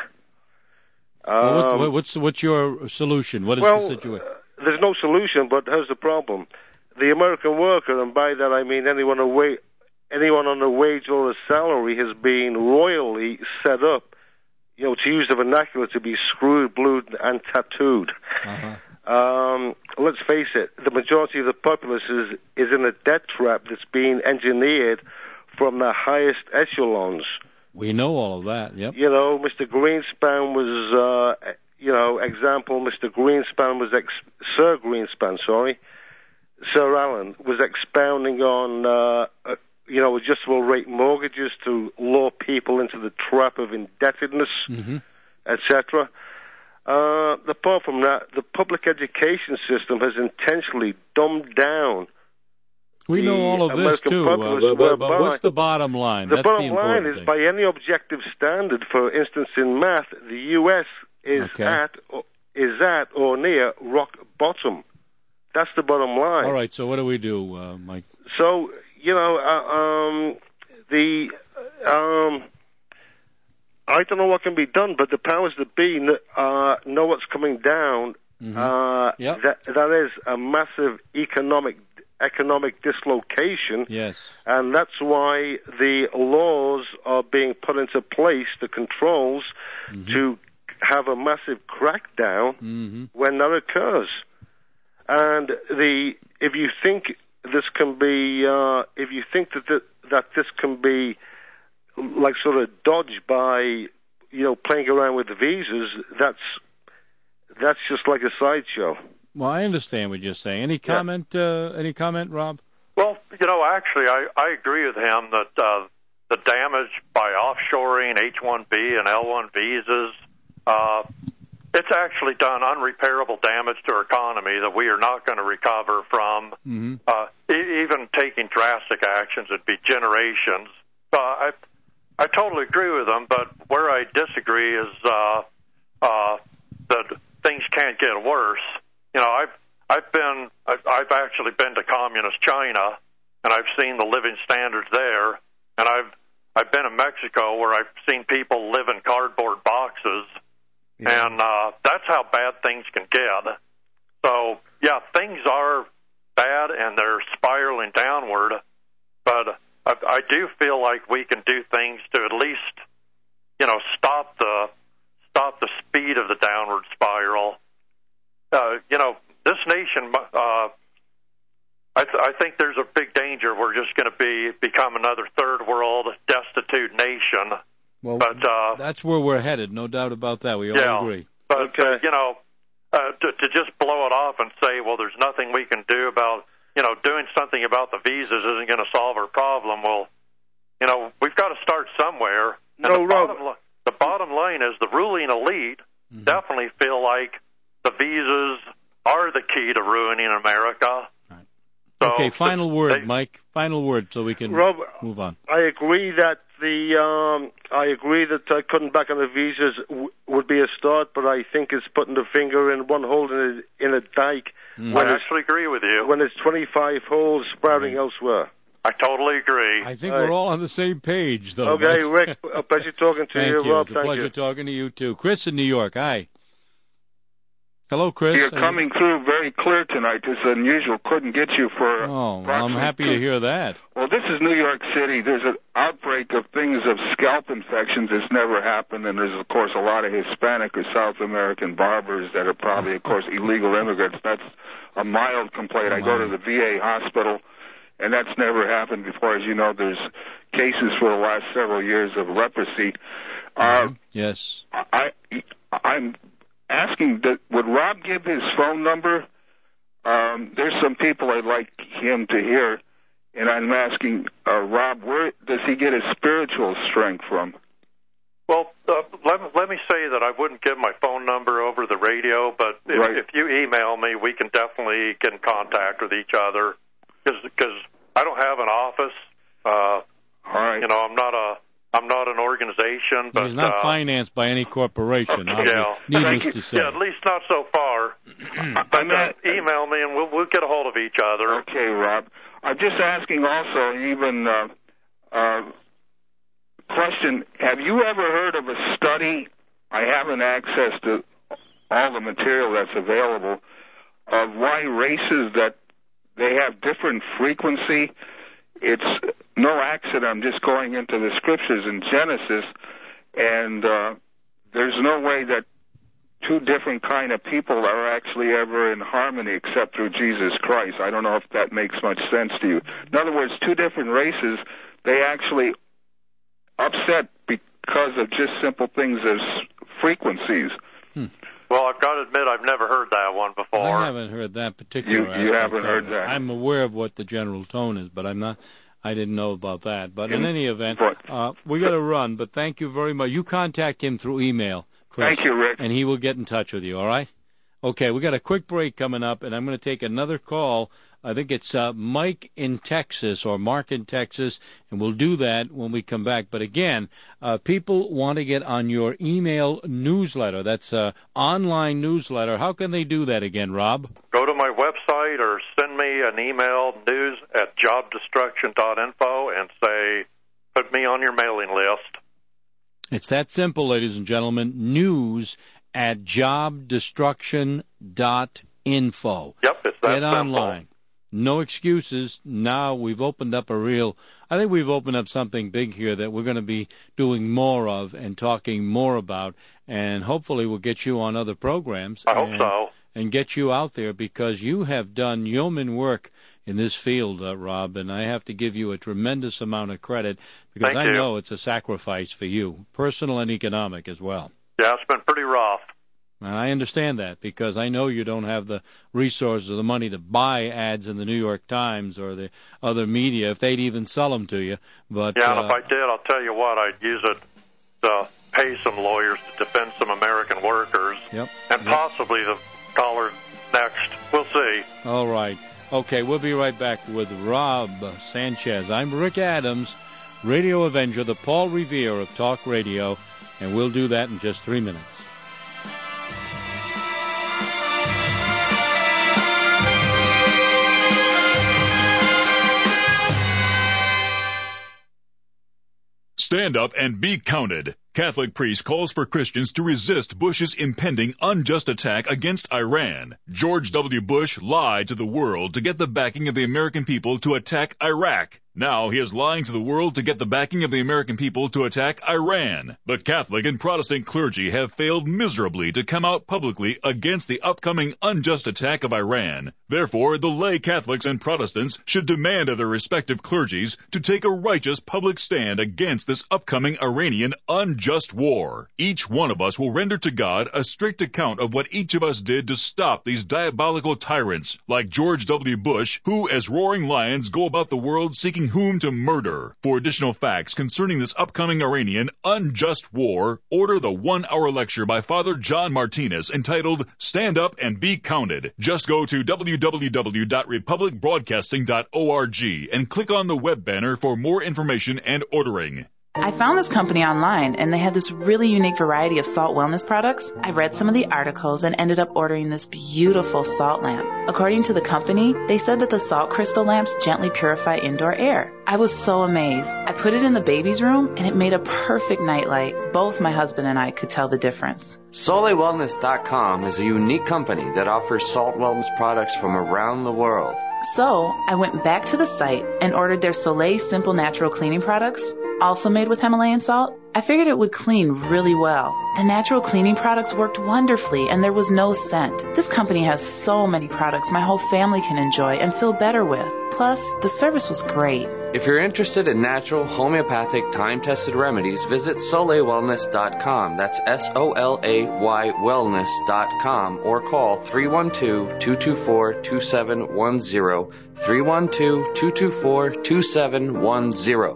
Um, well, what, what's what's your solution? What is well, the situation? Uh, there's no solution, but here's the problem: the American worker, and by that I mean anyone a wa- anyone on a wage or a salary, has been royally set up, you know, to use the vernacular, to be screwed, blued, and tattooed. Uh-huh. Um, let's face it: the majority of the populace is is in a debt trap that's being engineered from the highest echelons. We know all of that, yep. You know, Mister Greenspan was, uh, you know, example, Mister Greenspan was, ex- Sir Greenspan, sorry, Sir Alan, was expounding on, uh, uh, you know, adjustable rate mortgages to lure people into the trap of indebtedness, mm-hmm. et cetera. Uh, apart from that, the public education system has intentionally dumbed down We the know all of this, American too. populace Uh, but, but were what's by. the bottom line? The That's bottom the line important is, thing. by any objective standard, for instance, in math, the U S is Okay. at or, is at or near rock bottom. That's the bottom line. All right, so what do we do, uh, Mike? So, you know, uh, um, the um, I don't know what can be done, but the powers that be uh, know what's coming down. Mm-hmm. Uh, Yep. that that is a massive economic economic dislocation. Yes. And that's why the laws are being put into place, the controls, Mm-hmm. to have a massive crackdown Mm-hmm. when that occurs. And the if you think this can be, uh, if you think that th- that this can be like sort of dodged by, you know, playing around with the visas, that's that's just like a sideshow. Well, I understand what you're saying. Any comment? Uh, any comment, Rob? Well, you know, actually, I, I agree with him that uh, the damage by offshoring H one B and L one visas, uh, it's actually done unrepairable damage to our economy that we are not going to recover from. Mm-hmm. Uh, e- even taking drastic actions would be generations. Uh, I I totally agree with him, but where I disagree is uh, uh, that things can't get worse. You know, I've I've been I've, I've actually been to communist China, and I've seen the living standards there, and I've I've been in Mexico where I've seen people live in cardboard boxes, yeah. and uh, that's how bad things can get. So yeah, things are bad and they're spiraling downward, but I, I do feel like we can do things to at least, you know, stop the stop the speed of the downward spiral. Uh, you know, this nation, uh, I, th- I think there's a big danger we're just going to be become another third world destitute nation. Well, but uh, that's where we're headed, no doubt about that. We all yeah, agree. But, okay. you know, uh, to, to just blow it off and say, well, there's nothing we can do about, you know, doing something about the visas isn't going to solve our problem. Well, you know, we've got to start somewhere. And no, the, Rob. bottom, li- the bottom line is the ruling elite mm-hmm. definitely feel like the visas are the key to ruining America. Right. So okay, final word, they, Mike. Final word, so we can Rob, move on. I agree that the um, I agree that uh, cutting back on the visas w- would be a start, but I think it's putting the finger in one hole in a, in a dike. Mm. I actually agree with you. When there's twenty-five holes sprouting right. elsewhere. I totally agree. I think right. we're all on the same page, though. Okay, Rick, a pleasure talking to Thank you, you. Rob. It's a Thank pleasure you. talking to you, too. Chris in New York, hi. Hello, Chris. You're coming through very clear tonight. This is unusual. Couldn't get you for. Oh, well, I'm happy to hear that. Well, this is New York City. There's an outbreak of things of scalp infections that's never happened, and there's, of course, a lot of Hispanic or South American barbers that are probably, of course, illegal immigrants. That's a mild complaint. I go to the V A hospital, and that's never happened before. As you know, there's cases for the last several years of leprosy. Uh, yes. I, I'm asking, that, would Rob give his phone number? Um, there's some people I'd like him to hear, and I'm asking uh, Rob, where does he get his spiritual strength from? Well, uh, let, let me say that I wouldn't give my phone number over the radio, but if, right. if you email me, we can definitely get in contact with each other, because I don't have an office. Uh, All right. You know, I'm not a I'm not an organization, but he's not uh, financed by any corporation. Okay, yeah. Needless to say. Yeah, at least not so far. But uh, email me, and we'll we'll get a hold of each other. Okay, Rob. I'm just asking also, even uh, uh, question: have you ever heard of a study? I haven't access to all the material that's available of why races that they have different frequency. It's no accident. I'm just going into the scriptures in Genesis, and uh, there's no way that two different kind of people are actually ever in harmony except through Jesus Christ. I don't know if that makes much sense to you. In other words, two different races, they actually upset because of just simple things as frequencies. Hmm. Well, I've got to admit, I've never heard that one before. I haven't heard that particular. You, you haven't heard that. I'm aware of what the general tone is, but I'm not. I didn't know about that. But in, in any event, uh, we got to run. But thank you very much. You contact him through email, Chris. Thank you, Rick. And he will get in touch with you. All right. Okay, we got a quick break coming up, and I'm going to take another call. I think it's uh, Mike in Texas or Mark in Texas, and we'll do that when we come back. But again, uh, people want to get on your email newsletter. That's uh, online newsletter. How can they do that again, Rob? Go to my website or send me an email, news at job destruction dot info, and say, put me on your mailing list. It's that simple, ladies and gentlemen. News at job destruction dot info. Yep, it's that Get simple. online. No excuses. Now we've opened up a real, I think we've opened up something big here that we're going to be doing more of and talking more about, and hopefully we'll get you on other programs. I hope and, so. And get you out there, because you have done yeoman work in this field, uh, Rob, and I have to give you a tremendous amount of credit, because Thank I you. know it's a sacrifice for you, personal and economic as well. Yeah, it's been pretty rough. And I understand that, because I know you don't have the resources or the money to buy ads in the New York Times or the other media, if they'd even sell them to you. But Yeah, and uh, if I did, I'll tell you what, I'd use it to pay some lawyers to defend some American workers, Yep. and Yep. possibly the caller next. We'll see. All right. Okay, we'll be right back with Rob Sanchez. I'm Rick Adams, Radio Avenger, the Paul Revere of Talk Radio, and we'll do that in just three minutes. Stand up and be counted. Catholic priest calls for Christians to resist Bush's impending unjust attack against Iran. George W. Bush lied to the world to get the backing of the American people to attack Iraq. Now he is lying to the world to get the backing of the American people to attack Iran. But Catholic and Protestant clergy have failed miserably to come out publicly against the upcoming unjust attack of Iran. Therefore, the lay Catholics and Protestants should demand of their respective clergies to take a righteous public stand against this upcoming Iranian unjust war. Each one of us will render to God a strict account of what each of us did to stop these diabolical tyrants, like George W. Bush, who, as roaring lions, go about the world seeking whom to murder. For additional facts concerning this upcoming Iranian unjust war, order the one-hour lecture by Father John Martinez entitled Stand Up and Be Counted. Just go to w w w dot republic broadcasting dot org and click on the web banner for more information and ordering. I found this company online, and they had this really unique variety of salt wellness products. I read some of the articles and ended up ordering this beautiful salt lamp. According to the company, they said that the salt crystal lamps gently purify indoor air. I was so amazed. I put it in the baby's room, and it made a perfect nightlight. Both my husband and I could tell the difference. Soleil Wellness dot com is a unique company that offers salt wellness products from around the world. So, I went back to the site and ordered their Soleil Simple Natural Cleaning products, also made with Himalayan salt. I figured it would clean really well. The natural cleaning products worked wonderfully, and there was no scent. This company has so many products my whole family can enjoy and feel better with. Plus, the service was great. If you're interested in natural, homeopathic, time-tested remedies, visit Soleil Wellness dot com. That's S O L A Y Wellness dot com, or call three one two, two two four, two seven one zero, three one two, two two four, two seven one zero.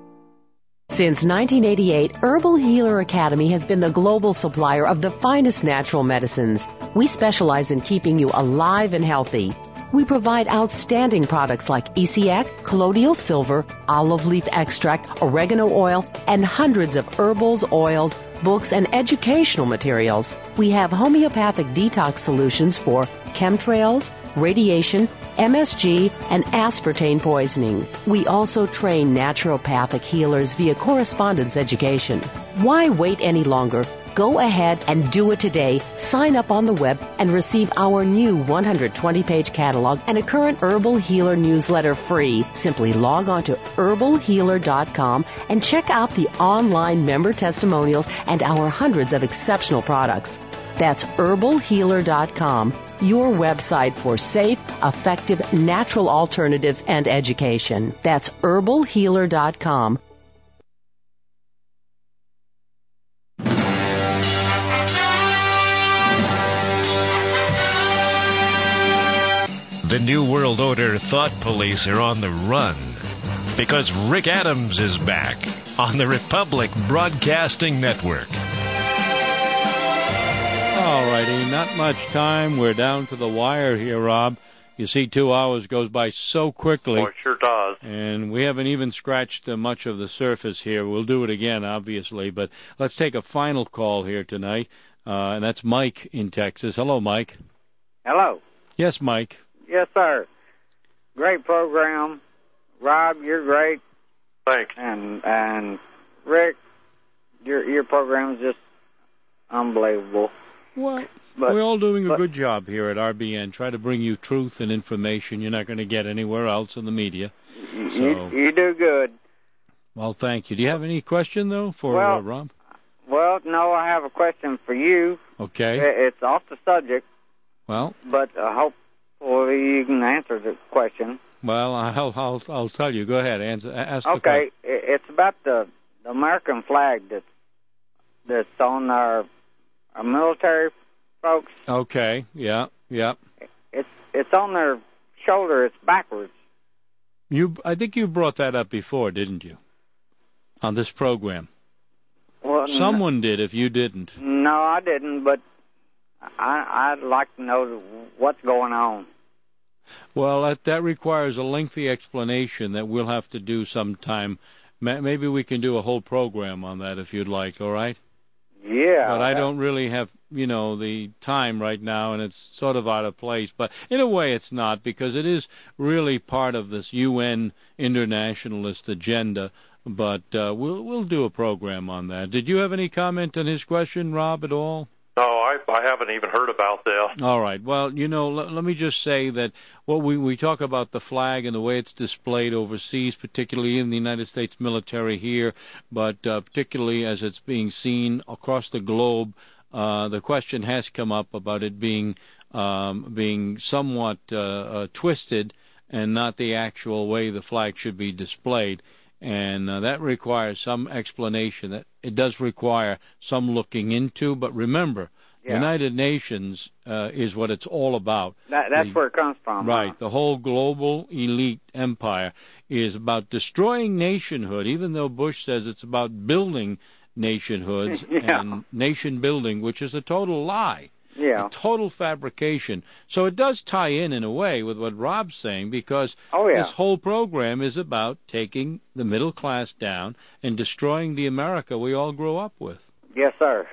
Since nineteen eighty-eight, Herbal Healer Academy has been the global supplier of the finest natural medicines. We specialize in keeping you alive and healthy. We provide outstanding products like E C X, colloidal silver, olive leaf extract, oregano oil, and hundreds of herbals, oils, books, and educational materials. We have homeopathic detox solutions for chemtrails, radiation, M S G, and aspartame poisoning. We also train naturopathic healers via correspondence education. Why wait any longer? Go ahead and do it today. Sign up on the web and receive our new one hundred twenty page catalog and a current Herbal Healer newsletter free. Simply log on to herbal healer dot com and check out the online member testimonials and our hundreds of exceptional products. That's herbal healer dot com, your website for safe, effective, natural alternatives and education. That's herbal healer dot com. The New World Order thought police are on the run because Rick Adams is back on the Republic Broadcasting Network. All righty, not much time. We're down to the wire here, Rob. You see, two hours goes by so quickly. Oh, it sure does. And we haven't even scratched uh, much of the surface here. We'll do it again, obviously. But let's take a final call here tonight, uh, and that's Mike in Texas. Hello, Mike. Hello. Yes, Mike. Yes, sir. Great program. Rob, you're great. Thanks. And and Rick, your your program is just unbelievable. Well, But, we're all doing a but, good job here at R B N. Try to bring you truth and information you're not going to get anywhere else in the media. You, So, you do good. well, thank you. Do you have any question, though, for Well- uh, Rob? Well, no, I have a question for you. Okay. I- It's off the subject, Well, but uh, hopefully you can answer the question. well, I'll I'll I'll tell you. Go ahead. Answer. Ask the Okay, question. i- it's about the, the American flag that's that's on our, our military folks. Okay. Yeah. Yeah. It's it's on their shoulder. It's backwards. You. I think you brought that up before, didn't you? On this program. Well, n- Someone did. If you didn't. No, I didn't, but I, I'd like to know what's going on. Well, that that requires a lengthy explanation that we'll have to do sometime. Ma- Maybe we can do a whole program on that if you'd like. All right. Yeah. But I that- don't really have, you know, the time right now, and it's sort of out of place. But in a way, it's not, because it is really part of this U N internationalist agenda. But uh, we'll we'll do a program on that. Did you have any comment on his question, Rob, at all? No, I, I haven't even heard about this. All right. Well, you know, l- let me just say that what we, we talk about the flag and the way it's displayed overseas, particularly in the United States military here, but uh, particularly as it's being seen across the globe, uh, the question has come up about it being um, being somewhat uh, uh, twisted and not the actual way the flag should be displayed. And uh, that requires some explanation. That it does require some looking into. But remember, Yeah. United Nations uh, is what it's all about. That, that's The- where it comes from. Right. huh? The whole global elite empire is about destroying nationhood, even though Bush says it's about building nationhoods Yeah. and nation building, which is a total lie. Yeah. A total fabrication. So it does tie in in a way with what Rob's saying, because Oh, yeah. this whole program is about taking the middle class down and destroying the America we all grew up with. Yes, sir.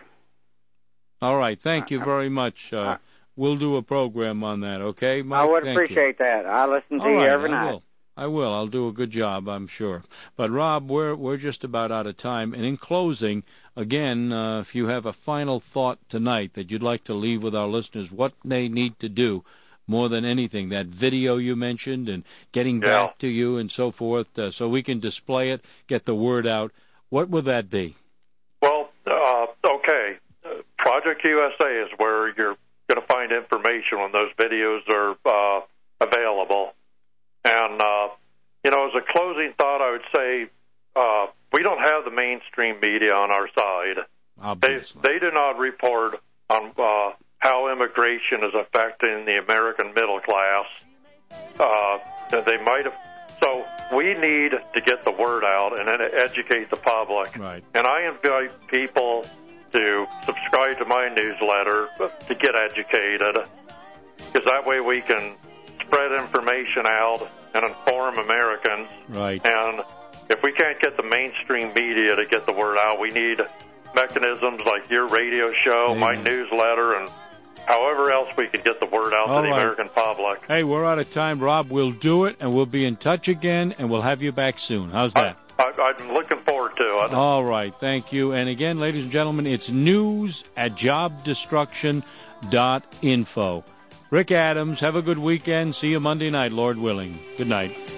All right. Thank you very much. Uh, we'll do a program on that, okay, Mike? I would Thank you. appreciate that. I listen to All you right, every I night. will. I will. I'll do a good job, I'm sure. But Rob, we're we're just about out of time. And in closing, again, uh, if you have a final thought tonight that you'd like to leave with our listeners, what they need to do more than anything, that video you mentioned and getting Yeah. back to you and so forth, uh, so we can display it, get the word out. What would that be? Well, uh, okay. Uh, Project U S A is where you're going to find information when those videos are uh, available. And, uh, you know, as a closing thought, I would say uh, we don't have the mainstream media on our side. Obviously. They, they do not report on uh, how immigration is affecting the American middle class. Uh, they might have. So we need to get the word out and then educate the public. Right. And I invite people to subscribe to my newsletter to get educated, because that way we can spread information out and inform Americans. Right. And if we can't get the mainstream media to get the word out, we need mechanisms like your radio show, Amen. my newsletter, and however else we can get the word out All to the right. American public. Hey, we're out of time, Rob. We'll do it, and we'll be in touch again, and we'll have you back soon. How's that? I, I'm looking forward to it. All right. Thank you. And again, ladies and gentlemen, it's news at job destruction dot info. Rick Adams, have a good weekend. See you Monday night, Lord willing. Good night.